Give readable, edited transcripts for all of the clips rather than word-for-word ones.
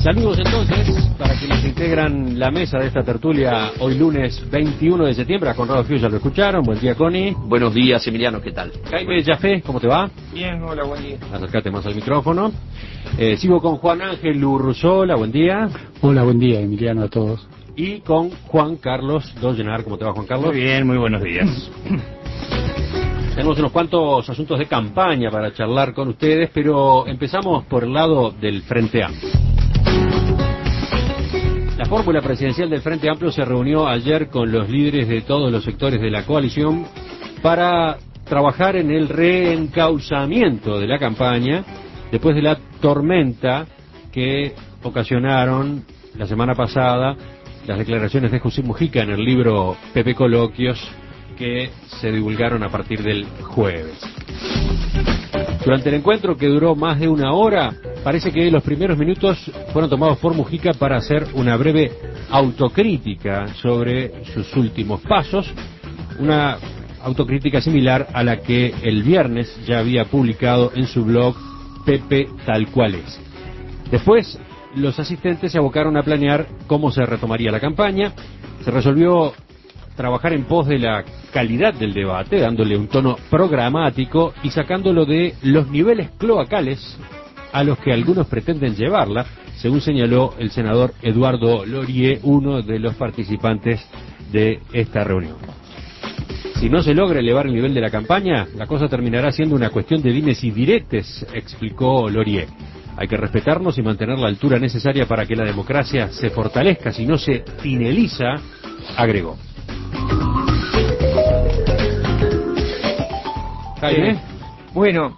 Saludos entonces para quienes integran la mesa de esta tertulia hoy lunes 21 de septiembre. A Conrado Fío ya lo escucharon. Buen día, Connie. Buenos días, Emiliano, ¿qué tal? Jaime Jafé, ¿cómo te va? Bien, hola, buen día. Acércate más al micrófono. Sigo con Juan Ángel Urruzola, buen día. Hola, buen día, Emiliano, a todos. Y con Juan Carlos Dollenar. ¿Cómo te va, Juan Carlos? Muy bien, muy buenos días. Tenemos unos cuantos asuntos de campaña para charlar con ustedes, pero empezamos por el lado del Frente Amplio. La fórmula presidencial del Frente Amplio se reunió ayer con los líderes de todos los sectores de la coalición para trabajar en el reencauzamiento de la campaña después de la tormenta que ocasionaron la semana pasada las declaraciones de José Mujica en el libro Pepe Coloquios, que se divulgaron a partir del jueves. Durante el encuentro, que duró más de una hora, parece que los primeros minutos fueron tomados por Mujica para hacer una breve autocrítica sobre sus últimos pasos, una autocrítica similar a la que el viernes ya había publicado en su blog Pepe Tal Cual Es. Después, los asistentes se abocaron a planear cómo se retomaría la campaña. Se resolvió trabajar en pos de la calidad del debate, dándole un tono programático y sacándolo de los niveles cloacales a los que algunos pretenden llevarla, según señaló el senador Eduardo Lorie, uno de los participantes de esta reunión. Si no se logra elevar el nivel de la campaña, la cosa terminará siendo una cuestión de dimes y diretes, explicó Lorie. Hay que respetarnos y mantener la altura necesaria para que la democracia se fortalezca, si no se finaliza, agregó. Jaime. Bueno,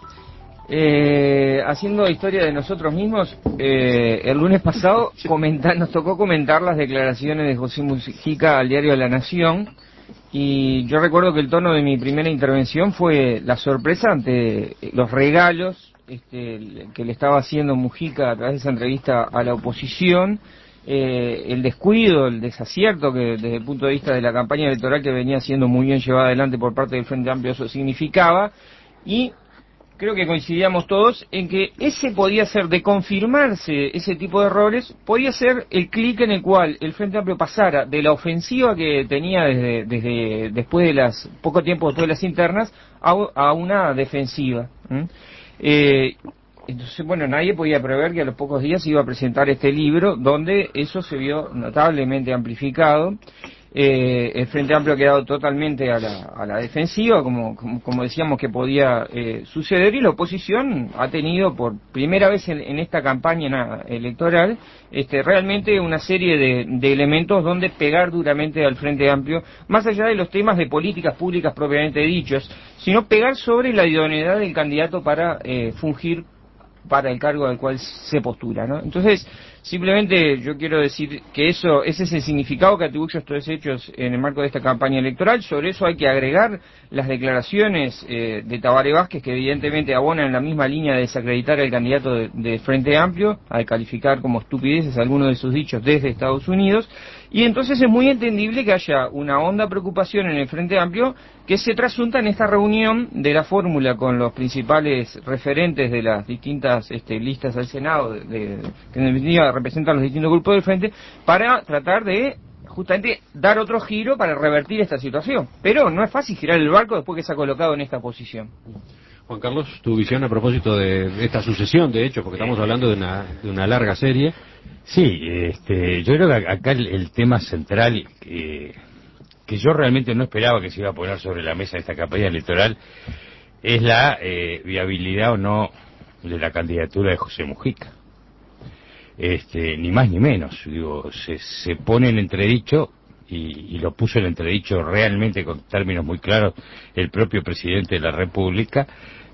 haciendo historia de nosotros mismos, el lunes pasado nos tocó comentar las declaraciones de José Mujica al diario La Nación, y yo recuerdo que el tono de mi primera intervención fue la sorpresa ante los regalos que le estaba haciendo Mujica a través de esa entrevista a la oposición, el descuido, el desacierto que desde el punto de vista de la campaña electoral, que venía siendo muy bien llevada adelante por parte del Frente Amplio, eso significaba, y creo que coincidíamos todos en que ese podía ser, de confirmarse ese tipo de errores, podía ser el clic en el cual el Frente Amplio pasara de la ofensiva que tenía desde después de poco tiempo después de las internas a una defensiva. Entonces, bueno, nadie podía prever que a los pocos días iba a presentar este libro, donde eso se vio notablemente amplificado. El Frente Amplio ha quedado totalmente a la defensiva, como decíamos que podía suceder, y la oposición ha tenido por primera vez en esta campaña electoral realmente una serie de elementos donde pegar duramente al Frente Amplio, más allá de los temas de políticas públicas propiamente dichos, sino pegar sobre la idoneidad del candidato para fungir para el cargo al cual se postula, ¿no? Entonces, simplemente yo quiero decir que ese es el significado que atribuyo a estos hechos en el marco de esta campaña electoral. Sobre eso hay que agregar las declaraciones de Tabaré Vázquez, que evidentemente abonan en la misma línea de desacreditar al candidato de Frente Amplio, al calificar como estupideces algunos de sus dichos desde Estados Unidos. Y entonces es muy entendible que haya una honda preocupación en el Frente Amplio que se trasunta en esta reunión de la fórmula con los principales referentes de las distintas listas al Senado, que en definitiva representan los distintos grupos del Frente, para tratar de justamente dar otro giro para revertir esta situación. Pero no es fácil girar el barco después que se ha colocado en esta posición. Juan Carlos, tu visión a propósito de esta sucesión de hechos, porque estamos hablando de una larga serie. Sí, yo creo que acá el tema central que yo realmente no esperaba que se iba a poner sobre la mesa de esta campaña electoral es la viabilidad o no de la candidatura de José Mujica. Ni más ni menos, digo, se pone en entredicho, y lo puso en entredicho realmente con términos muy claros el propio presidente de la República,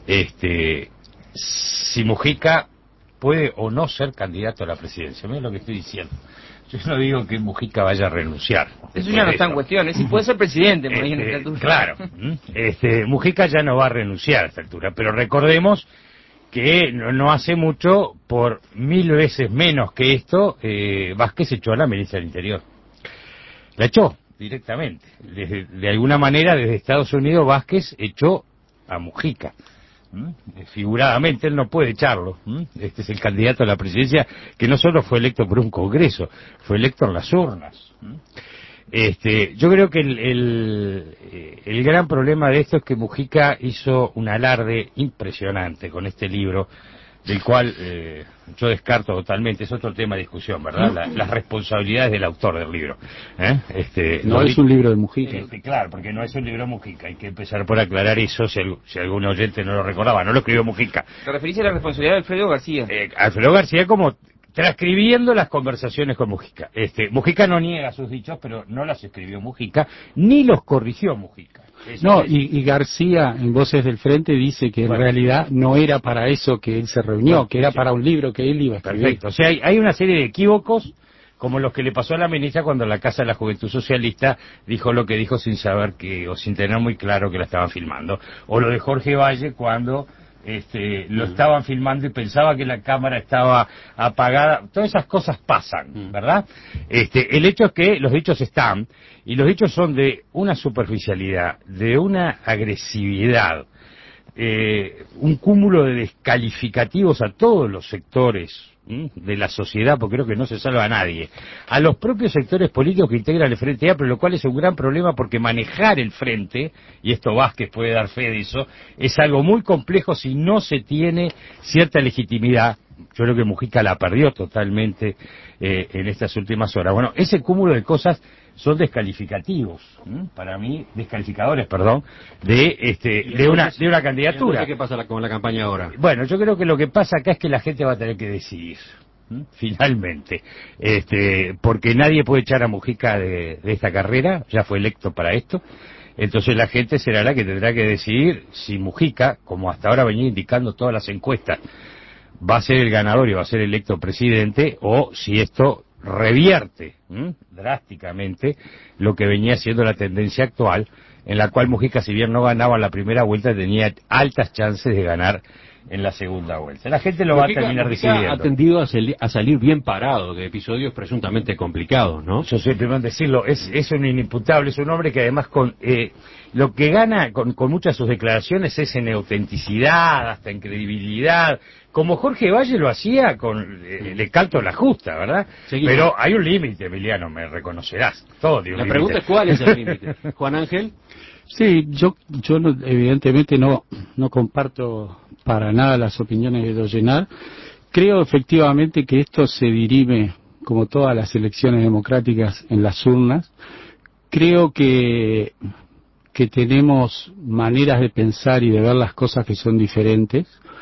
si Mujica puede o no ser candidato a la presidencia. Miren lo que estoy diciendo. Yo no digo que Mujica vaya a renunciar. Eso ya no está en cuestión, es si puede ser presidente. Claro, Mujica ya no va a renunciar a esta altura, pero recordemos que no hace mucho, por 1000 veces menos que esto, Vázquez echó a la ministra del Interior. La echó directamente. De alguna manera, desde Estados Unidos, Vázquez echó a Mujica. Figuradamente él no puede echarlo. Este es el candidato a la presidencia que no solo fue electo por un congreso, fue electo en las urnas. Yo creo que el gran problema de esto es que Mujica hizo un alarde impresionante con este libro, del cual yo descarto totalmente. Es otro tema de discusión, ¿verdad? Las responsabilidades del autor del libro. No es un libro de Mujica. Claro, porque no es un libro de Mujica. Hay que empezar por aclarar eso si algún oyente no lo recordaba. No lo escribió Mujica. ¿Te referís a la responsabilidad de Alfredo García? Alfredo García como transcribiendo las conversaciones con Mujica. Mujica no niega sus dichos, pero no las escribió Mujica, ni los corrigió Mujica. No, y García, en Voces del Frente, dice que en realidad no era para eso que él se reunió, que era para un libro que él iba a escribir. Perfecto. O sea, hay una serie de equívocos, como los que le pasó a la ministra cuando la Casa de la Juventud Socialista dijo lo que dijo sin saber o sin tener muy claro que la estaban filmando. O lo de Jorge Valle cuando lo estaban filmando y pensaba que la cámara estaba apagada. Todas esas cosas pasan, ¿verdad? El hecho es que los dichos están, y los dichos son de una superficialidad, de una agresividad, un cúmulo de descalificativos a todos los sectores de la sociedad, porque creo que no se salva a nadie, a los propios sectores políticos que integran el Frente Amplio, lo cual es un gran problema porque manejar el Frente, y esto Vázquez puede dar fe de eso, es algo muy complejo si no se tiene cierta legitimidad. Yo creo que Mujica la perdió totalmente en estas últimas horas. Bueno, ese cúmulo de cosas son descalificativos, para mí, descalificadores, perdón, de una candidatura. ¿Qué pasa con la campaña ahora? Bueno, yo creo que lo que pasa acá es que la gente va a tener que decidir, finalmente, porque nadie puede echar a Mujica de esta carrera, ya fue electo para esto. Entonces la gente será la que tendrá que decidir si Mujica, como hasta ahora venía indicando todas las encuestas, va a ser el ganador y va a ser electo presidente, o si esto revierte drásticamente lo que venía siendo la tendencia actual, en la cual Mujica, si bien no ganaba en la primera vuelta, tenía altas chances de ganar en la segunda vuelta. La gente lo va a terminar decidiendo. Ha tendido a salir bien parado de episodios presuntamente complicados, ¿no? Yo soy el primero en decirlo, es un inimputable, es un hombre que además lo que gana con muchas de sus declaraciones es en autenticidad, hasta en credibilidad, como Jorge Valle lo hacía con Le Calto la Justa, ¿verdad? Seguimos. Pero hay un límite, Emiliano, me reconocerás. Todo tiene un límite. La pregunta es cuál es el límite. Juan Ángel. Sí, yo evidentemente no comparto para nada las opiniones de Dollenar. Creo efectivamente que esto se dirime, como todas las elecciones democráticas, en las urnas. Creo que tenemos maneras de pensar y de ver las cosas que son diferentes.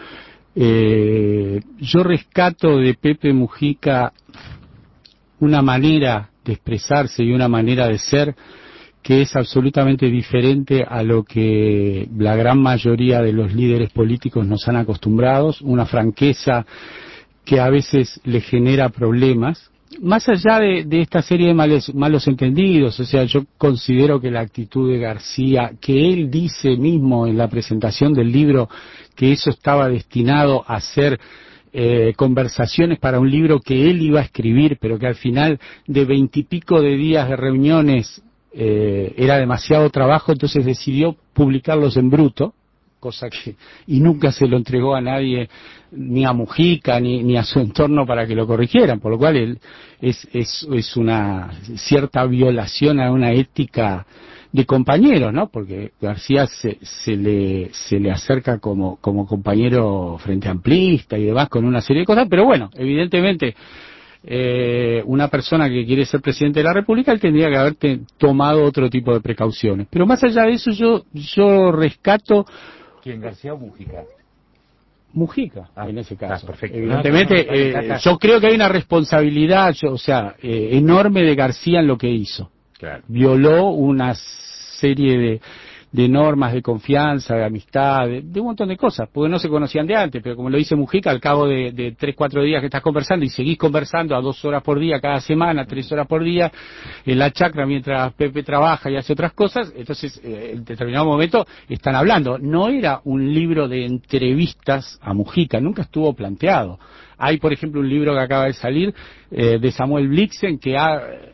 Yo rescato de Pepe Mujica una manera de expresarse y una manera de ser que es absolutamente diferente a lo que la gran mayoría de los líderes políticos nos han acostumbrados, una franqueza que a veces le genera problemas. Más allá de esta serie de malos entendidos, o sea, yo considero que la actitud de García, que él dice mismo en la presentación del libro que eso estaba destinado a ser conversaciones para un libro que él iba a escribir, pero que al final de 20 y pico de días de reuniones era demasiado trabajo, entonces decidió publicarlos en bruto, cosa que y nunca se lo entregó a nadie, ni a Mujica ni a su entorno para que lo corrigieran, por lo cual es una cierta violación a una ética de compañeros, ¿no? Porque García se le acerca como compañero frente amplista y demás con una serie de cosas, pero bueno, evidentemente una persona que quiere ser presidente de la República él tendría que haber tomado otro tipo de precauciones. Pero más allá de eso yo rescato... ¿Quién, García o Mujica? Mujica, en ese caso. Perfecto. Evidentemente, yo creo que hay una responsabilidad, enorme de García en lo que hizo. Claro. Violó una serie de normas de confianza, de amistad, de un montón de cosas, porque no se conocían de antes, pero como lo dice Mujica, al cabo de 3-4 días que estás conversando y seguís conversando a 2 horas por día cada semana, 3 horas por día, en la chacra mientras Pepe trabaja y hace otras cosas, entonces en determinado momento están hablando. No era un libro de entrevistas a Mujica, nunca estuvo planteado. Hay, por ejemplo, un libro que acaba de salir de Samuel Blixen que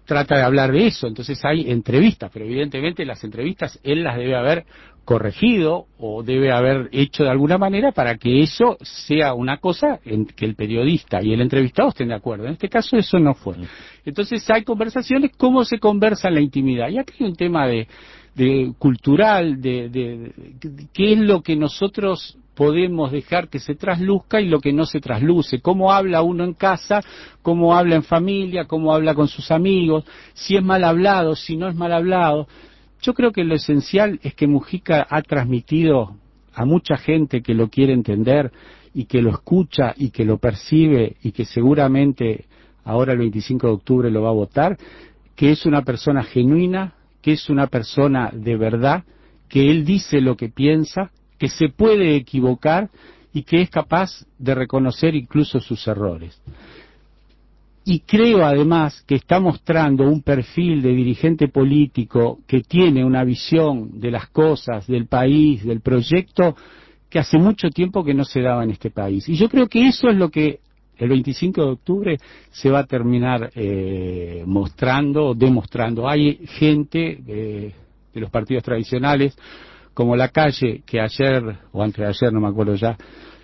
trata de hablar de eso. Entonces hay entrevistas, pero evidentemente las entrevistas él las debe haber corregido o debe haber hecho de alguna manera para que eso sea una cosa en que el periodista y el entrevistado estén de acuerdo. En este caso eso no fue. Entonces hay conversaciones, cómo se conversa en la intimidad. Y aquí hay un tema de cultural, de qué es lo que nosotros podemos dejar que se trasluzca y lo que no se trasluce, cómo habla uno en casa, cómo habla en familia, cómo habla con sus amigos, si es mal hablado, si no es mal hablado. Yo creo que lo esencial es que Mujica ha transmitido a mucha gente que lo quiere entender y que lo escucha y que lo percibe y que seguramente ahora el 25 de octubre lo va a votar, que es una persona genuina, que es una persona de verdad, que él dice lo que piensa, que se puede equivocar y que es capaz de reconocer incluso sus errores. Y creo además que está mostrando un perfil de dirigente político que tiene una visión de las cosas, del país, del proyecto, que hace mucho tiempo que no se daba en este país. Y yo creo que eso es lo que el 25 de octubre se va a terminar mostrando, demostrando. Hay gente de los partidos tradicionales, como Lacalle, que ayer, o antes de ayer, no me acuerdo ya,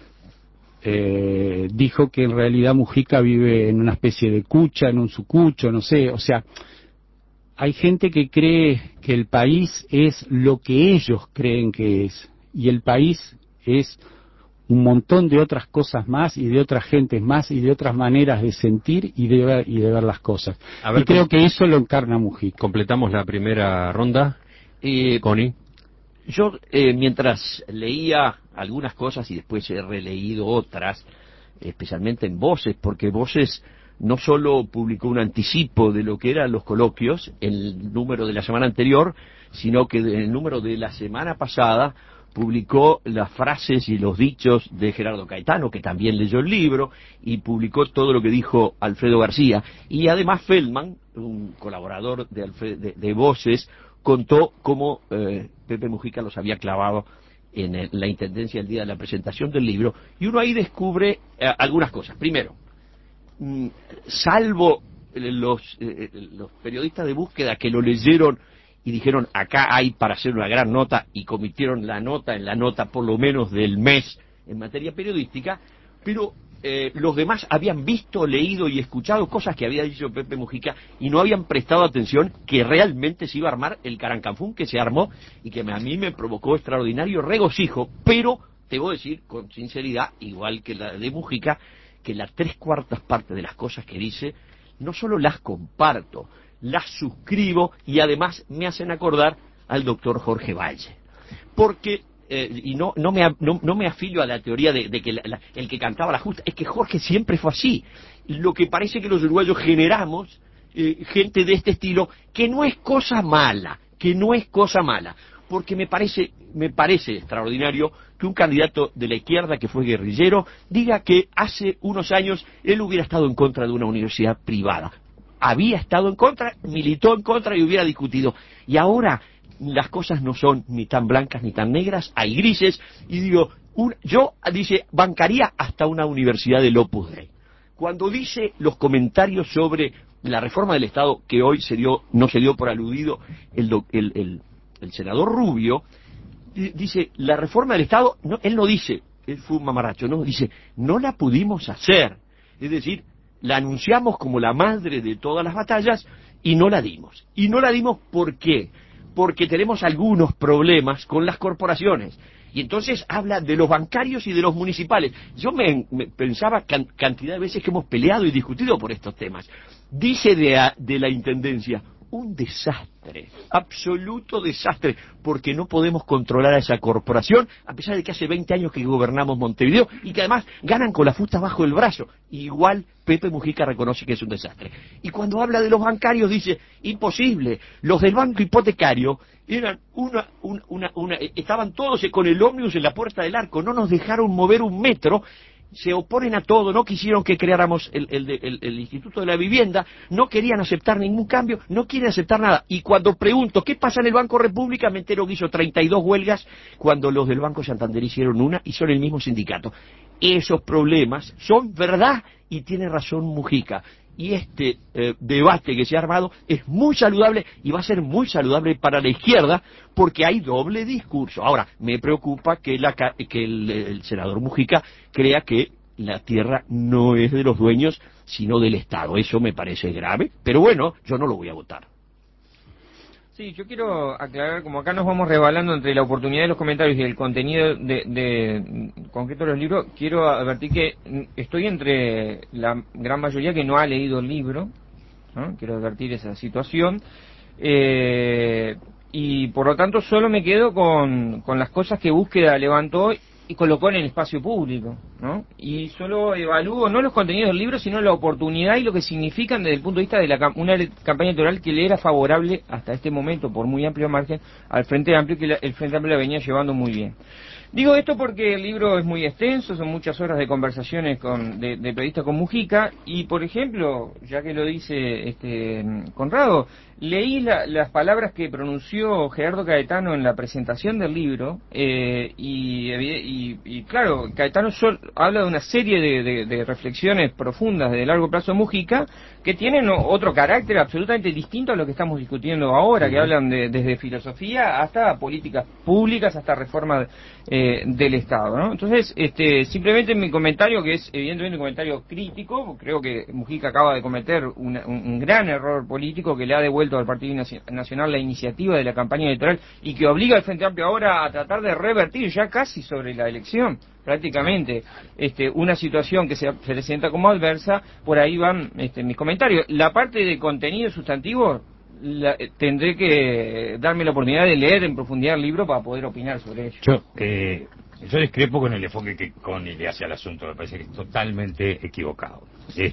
dijo que en realidad Mujica vive en una especie de cucha, en un sucucho, no sé, o sea, hay gente que cree que el país es lo que ellos creen que es, y el país es un montón de otras cosas más, y de otras gentes más, y de otras maneras de sentir y de ver las cosas. A ver, y creo que eso lo encarna Mujica. Completamos la primera ronda. Connie. Yo, mientras leía algunas cosas y después he releído otras, especialmente en Voces, porque Voces no solo publicó un anticipo de lo que eran los coloquios, el número de la semana anterior, sino que en el número de la semana pasada publicó las frases y los dichos de Gerardo Caetano, que también leyó el libro, y publicó todo lo que dijo Alfredo García. Y además Feldman, un colaborador de Voces, contó cómo Pepe Mujica los había clavado en la intendencia el día de la presentación del libro, y uno ahí descubre algunas cosas. Primero, salvo los periodistas de búsqueda que lo leyeron y dijeron acá hay para hacer una gran nota, y cometieron la nota por lo menos del mes en materia periodística, pero los demás habían visto, leído y escuchado cosas que había dicho Pepe Mujica y no habían prestado atención que realmente se iba a armar el carancanfún que se armó y que a mí me provocó extraordinario regocijo. Pero te voy a decir con sinceridad, igual que la de Mujica, que las 3/4 partes de las cosas que dice no solo las comparto, las suscribo, y además me hacen acordar al doctor Jorge Valle, porque y no me afilio a la teoría de que el que cantaba la justa, es que Jorge siempre fue así. Lo que parece que los uruguayos generamos gente de este estilo, que no es cosa mala, porque me parece extraordinario que un candidato de la izquierda que fue guerrillero diga que hace unos años él hubiera estado en contra de una universidad privada. Había estado en contra, militó en contra y hubiera discutido. Y ahora las cosas no son ni tan blancas ni tan negras, hay grises, y digo, dice, bancaría hasta una universidad del Opus Dei. Cuando dice los comentarios sobre la reforma del Estado, que hoy no se dio por aludido el senador Rubio, dice, la reforma del Estado, él no dice, él fue un mamarracho, no, dice, no la pudimos hacer. Es decir, la anunciamos como la madre de todas las batallas y no la dimos. ¿Y no la dimos por qué? Porque tenemos algunos problemas con las corporaciones. Y entonces habla de los bancarios y de los municipales. Yo me pensaba cantidad de veces que hemos peleado y discutido por estos temas. Dice de la Intendencia, un desastre, absoluto desastre, porque no podemos controlar a esa corporación, a pesar de que hace 20 años que gobernamos Montevideo y que además ganan con la fusta bajo el brazo. Igual Pepe Mujica reconoce que es un desastre. Y cuando habla de los bancarios dice, imposible, los del banco hipotecario eran estaban todos con el ómnibus en la Puerta del Arco, no nos dejaron mover un metro, se oponen a todo, no quisieron que creáramos el Instituto de la Vivienda, no querían aceptar ningún cambio, no quieren aceptar nada. Y cuando pregunto, ¿qué pasa en el Banco República?, me entero que hizo 32 huelgas cuando los del Banco Santander hicieron una y son el mismo sindicato. Esos problemas son verdad y tiene razón Mujica. y este debate que se ha armado es muy saludable y va a ser muy saludable para la izquierda porque hay doble discurso. Ahora, me preocupa que el senador Mujica crea que la tierra no es de los dueños, sino del Estado. Eso me parece grave, pero bueno, yo no lo voy a votar. Sí, yo quiero aclarar, como acá nos vamos rebalando entre la oportunidad de los comentarios y el contenido de concreto de los libros, quiero advertir que estoy entre la gran mayoría que no ha leído el libro, ¿no? Quiero advertir esa situación, y por lo tanto solo me quedo con las cosas que Búsqueda levantó y colocó en el espacio público, ¿no? Y solo evalúo no los contenidos del libro, sino la oportunidad y lo que significan desde el punto de vista de una campaña electoral que le era favorable hasta este momento, por muy amplio margen, al Frente Amplio, que el Frente Amplio la venía llevando muy bien. Digo esto porque el libro es muy extenso, son muchas horas de conversaciones de periodistas con Mujica, y por ejemplo, ya que lo dice Conrado, leí las palabras que pronunció Gerardo Caetano en la presentación del libro, y claro, Caetano habla de una serie de reflexiones profundas de largo plazo de Mujica, que tienen otro carácter absolutamente distinto a lo que estamos discutiendo ahora, que hablan desde filosofía hasta políticas públicas, hasta reforma del Estado, ¿no? Entonces, simplemente mi comentario, que es evidentemente un comentario crítico, creo que Mujica acaba de cometer un gran error político que le ha devuelto al Partido Nacional la iniciativa de la campaña electoral y que obliga al Frente Amplio ahora a tratar de revertir ya casi sobre la elección, prácticamente, una situación que se presenta como adversa. Por ahí van mis comentarios. La parte de contenido sustantivo tendré que darme la oportunidad de leer en profundidad el libro para poder opinar sobre ello. Yo discrepo con el enfoque que Connie le hace al asunto, me parece que es totalmente equivocado.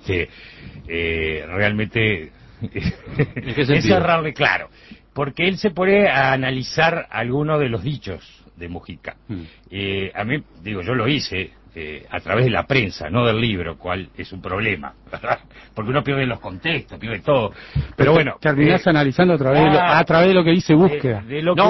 Realmente es cerrarle claro, porque él se pone a analizar algunos de los dichos de Mujica. A mí, digo, yo lo hice a través de la prensa, no del libro, cual es un problema, ¿verdad? Porque uno pierde los contextos, pierde todo. Pero bueno, terminás analizando a través de lo que dice Búsqueda.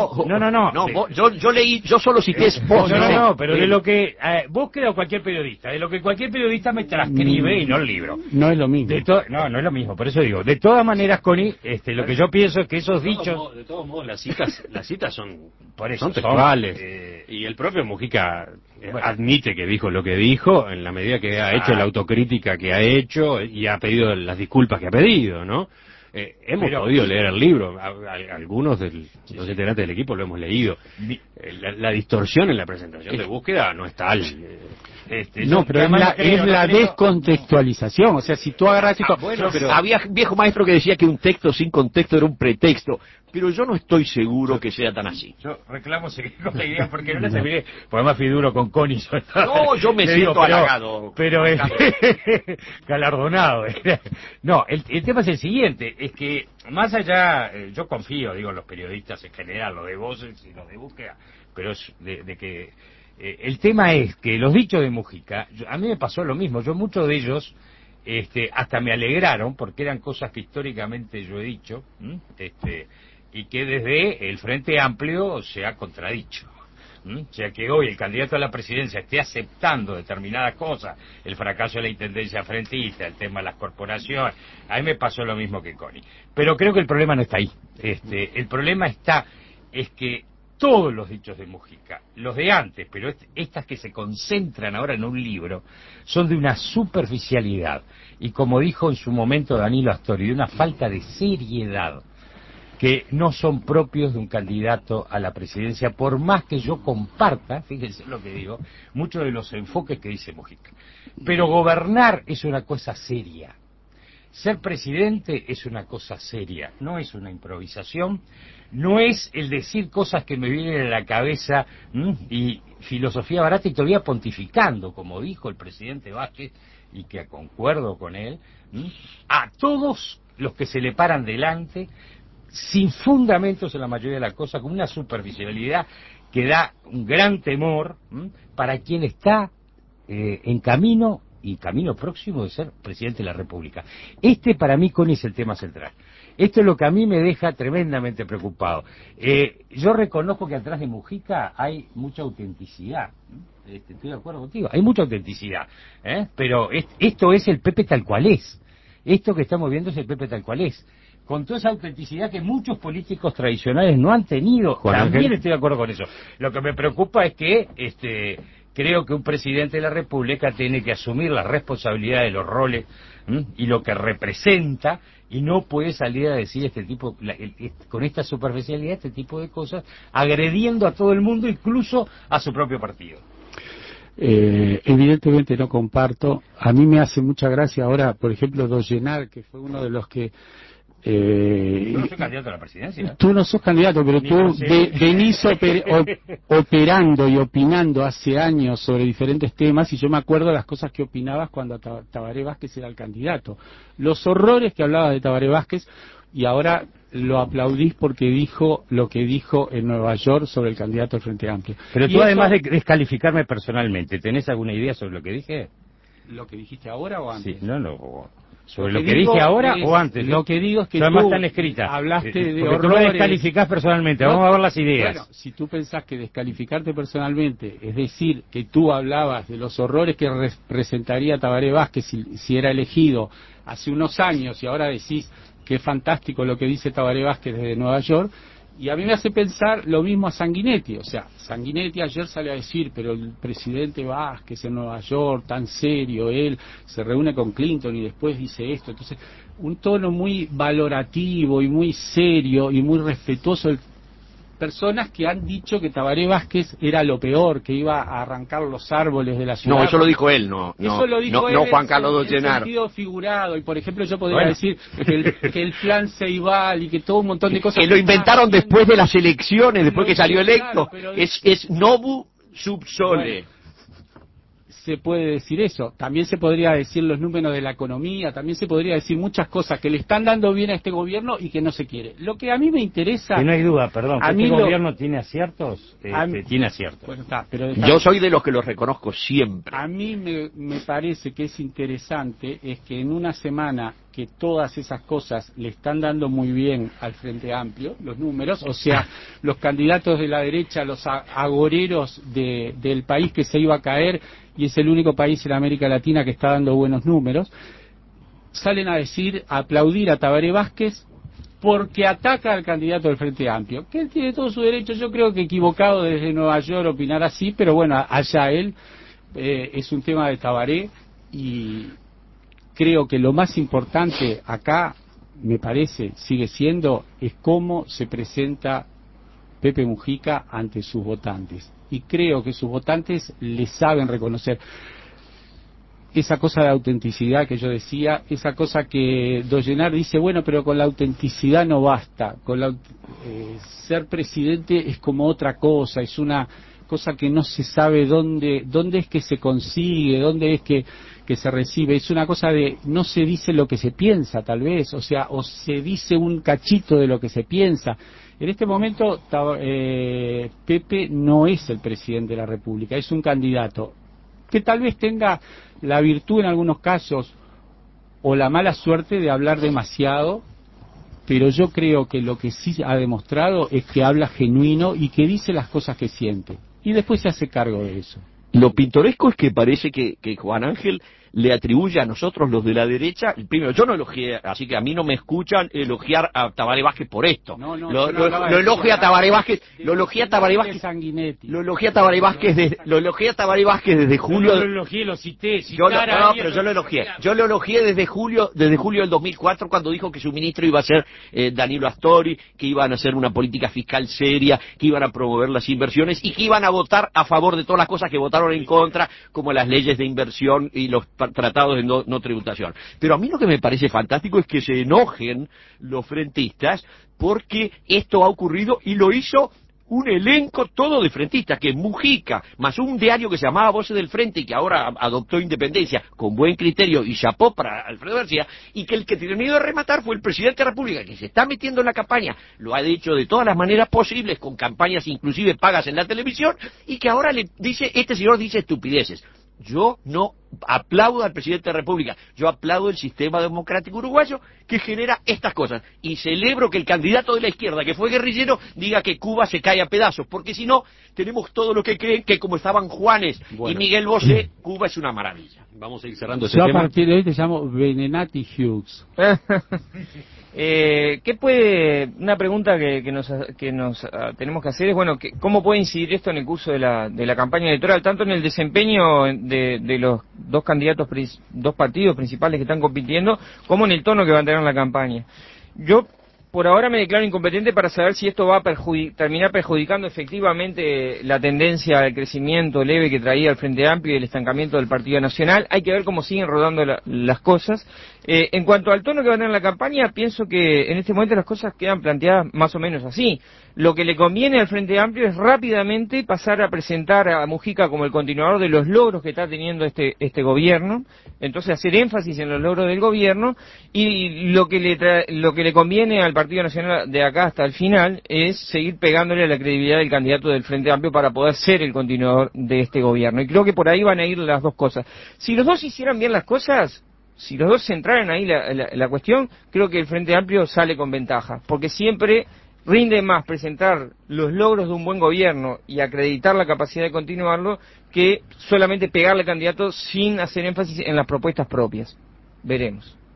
Yo leí, yo solo cité vos. Pero de lo que Búsqueda o cualquier periodista, de lo que cualquier periodista me transcribe y no el libro. No es lo mismo. No es lo mismo, por eso digo. De todas maneras, Connie, lo que yo pienso es que esos dichos... De todos modos, las citas son son textuales. Y el propio Mujica admite que dijo lo que dijo en la medida que ha hecho la autocrítica que ha hecho y ha pedido las disculpas que ha pedido, ¿no? Hemos podido leer el libro, algunos de los integrantes del equipo lo hemos leído. La distorsión en la presentación de Búsqueda no es tal. Pero es la descontextualización. O sea, si tú agarras esto... pero había viejo maestro que decía que un texto sin contexto era un pretexto, pero yo no estoy seguro que sea tan así. Yo reclamo seguir con la idea porque no la terminé, porque además fui duro con Connie. No, yo me siento halagado. Pero es galardonado. No, el tema es el siguiente, es que más allá, yo confío, digo, en los periodistas en general, lo de Voces y lo de Búsqueda, pero es de que... el tema es que los dichos de Mujica, a mí me pasó lo mismo, yo muchos de ellos hasta me alegraron porque eran cosas que históricamente yo he dicho, y que desde el Frente Amplio se ha contradicho. O sea, que hoy el candidato a la presidencia esté aceptando determinadas cosas, el fracaso de la intendencia frentista, el tema de las corporaciones, a mí me pasó lo mismo que Connie. Pero creo que el problema no está ahí. El problema es que todos los dichos de Mujica, los de antes, pero estas que se concentran ahora en un libro, son de una superficialidad y, como dijo en su momento Danilo Astori, de una falta de seriedad que no son propios de un candidato a la presidencia, por más que yo comparta, fíjense lo que digo, muchos de los enfoques que dice Mujica. Pero gobernar es una cosa seria. Ser presidente es una cosa seria, no es una improvisación, no es el decir cosas que me vienen a la cabeza y filosofía barata y todavía pontificando, como dijo el presidente Vázquez, y que concuerdo con él, a todos los que se le paran delante, sin fundamentos en la mayoría de las cosas, con una superficialidad que da un gran temor para quien está en camino y camino próximo de ser presidente de la República. Para mí, Connie, es el tema central. Esto es lo que a mí me deja tremendamente preocupado. Yo reconozco que atrás de Mujica hay mucha autenticidad. Estoy de acuerdo contigo, hay mucha autenticidad. Pero esto es el Pepe tal cual es. esto que estamos viendo es el Pepe tal cual es, con toda esa autenticidad que muchos políticos tradicionales no han tenido. Juan También Ángel. estoy de acuerdo con eso. Lo que me preocupa es que creo que un presidente de la República tiene que asumir la responsabilidad de los roles y lo que representa, y no puede salir a decir con esta superficialidad este tipo de cosas, agrediendo a todo el mundo, incluso a su propio partido. Evidentemente no comparto. A mí me hace mucha gracia ahora, por ejemplo, Doyenar, que fue uno de los que... Yo no soy candidato a la presidencia. Tú no sos candidato, pero Ni tú lo sé. venís operando y opinando hace años sobre diferentes temas, y yo me acuerdo de las cosas que opinabas cuando Tabaré Vázquez era el candidato. Los horrores que hablabas de Tabaré Vázquez, y ahora lo aplaudís porque dijo lo que dijo en Nueva York sobre el candidato del Frente Amplio. Pero Y tú, eso- además de descalificarme personalmente, ¿tenés alguna idea sobre lo que dije? ¿Lo que dijiste ahora o antes? Sí, no. ¿Sobre Lo lo que que digo dije ahora es- o antes? lo que digo es que además tú están escritas. hablaste de porque tú me horrores. descalificás personalmente. No, Vamos a ver las ideas. Bueno, si tú pensás que descalificarte personalmente, es decir, que tú hablabas de los horrores que representaría Tabaré Vázquez si era elegido hace unos años, y ahora decís que es fantástico lo que dice Tabaré Vázquez desde Nueva York, y a mí me hace pensar lo mismo a Sanguinetti. O sea, Sanguinetti ayer sale a decir, pero el presidente Vázquez en Nueva York, tan serio, él se reúne con Clinton y después dice esto. Entonces, un tono muy valorativo y muy serio y muy respetuoso. Personas que han dicho que Tabaré Vázquez era lo peor, que iba a arrancar los árboles de la ciudad. No, eso lo dijo él, no Eso lo dijo él no Juan en Carlos en Doyenar. sentido figurado. Y por ejemplo yo podría Bueno. decir que el plan Ceibal y que todo un montón de cosas Que lo inventaron están después haciendo- de las elecciones, después que salió Claro, electo. pero Es Nobu Subsole. se puede decir eso. También se podría decir los números de la economía, también se podría decir muchas cosas que le están dando bien a este gobierno y que no se quiere. Lo que a mí me interesa... Que no hay duda, perdón, A que mí este lo- gobierno tiene aciertos, tiene aciertos. Bueno, está, pero Yo soy de los que los reconozco siempre. a mí me parece que es interesante es que en una semana que todas esas cosas le están dando muy bien al Frente Amplio, los números, o sea, los candidatos de la derecha, los agoreros del país que se iba a caer, y es el único país en América Latina que está dando buenos números, salen a decir, a aplaudir a Tabaré Vázquez porque ataca al candidato del Frente Amplio, que él tiene todo su derecho. Yo creo que equivocado desde Nueva York opinar así, pero bueno, allá él. Es un tema de Tabaré, y creo que lo más importante acá, me parece, sigue siendo, es cómo se presenta Pepe Mujica ante sus votantes. Y creo que sus votantes le saben reconocer esa cosa de autenticidad que yo decía, esa cosa que Doyenar dice, bueno, pero con la autenticidad no basta, ser presidente es como otra cosa, es una cosa que no se sabe dónde es que se consigue, dónde es que se recibe, es una cosa de, no se dice lo que se piensa tal vez, o sea, o se dice un cachito de lo que se piensa. En este momento Pepe no es el presidente de la República, es un candidato que tal vez tenga la virtud en algunos casos o la mala suerte de hablar demasiado, pero yo creo que lo que sí ha demostrado es que habla genuino y que dice las cosas que siente, y después se hace cargo de eso. Lo pintoresco es que parece que Juan Ángel le atribuye a nosotros los de la derecha, primero, yo no elogié, así que a mí no me escuchan elogiar a Tabaré Vázquez por esto. No, lo yo no hablaba de elogia a Tabaré Vázquez, lo elogia a Tabaré Vázquez, Sanguinetti. lo elogia a Tabaré Vázquez desde julio. Yo lo elogié, lo cité, Yo lo elogié desde julio del 2004, cuando dijo que su ministro iba a ser Danilo Astori, que iban a hacer una política fiscal seria, que iban a promover las inversiones y que iban a votar a favor de todas las cosas que votaron en contra, como las leyes de inversión y los tratados de no tributación. Pero a mí lo que me parece fantástico es que se enojen los frentistas porque esto ha ocurrido, y lo hizo un elenco todo de frentistas, que Mujica, más un diario que se llamaba Voces del Frente y que ahora adoptó independencia con buen criterio, y chapó para Alfredo García, y que el que terminó de rematar fue el presidente de la República, que se está metiendo en la campaña, lo ha hecho de todas las maneras posibles, con campañas inclusive pagas en la televisión, y que ahora le dice, este señor dice estupideces. Yo no aplaudo al presidente de la República, yo aplaudo el sistema democrático uruguayo que genera estas cosas, y celebro que el candidato de la izquierda, que fue guerrillero, diga que Cuba se cae a pedazos, porque si no, tenemos todo lo que creen que como estaban Juanes y Miguel Bosé, Cuba es una maravilla. Vamos a ir cerrando ese Yo a tema. partir de hoy te llamo Venenati Hughes. Una pregunta que nos tenemos que hacer es, bueno, ¿cómo puede incidir esto en el curso de la campaña electoral, tanto en el desempeño de los dos candidatos, dos partidos principales que están compitiendo, como en el tono que va a tener la campaña? Yo, por ahora, me declaro incompetente para saber si esto va a terminar perjudicando efectivamente la tendencia al crecimiento leve que traía el Frente Amplio y el estancamiento del Partido Nacional. Hay que ver cómo siguen rodando las cosas. En cuanto al tono que va a tener la campaña, pienso que en este momento las cosas quedan planteadas más o menos así. Lo que le conviene al Frente Amplio es rápidamente pasar a presentar a Mujica como el continuador de los logros que está teniendo este gobierno, entonces hacer énfasis en los logros del gobierno, y lo que le conviene al Partido Nacional de acá hasta el final es seguir pegándole a la credibilidad del candidato del Frente Amplio para poder ser el continuador de este gobierno, y creo que por ahí van a ir las dos cosas. Si los dos hicieran bien las cosas, si los dos centraran ahí la cuestión, creo que el Frente Amplio sale con ventaja, porque siempre rinde más presentar los logros de un buen gobierno y acreditar la capacidad de continuarlo que solamente pegarle al candidato sin hacer énfasis en las propuestas propias. Veremos.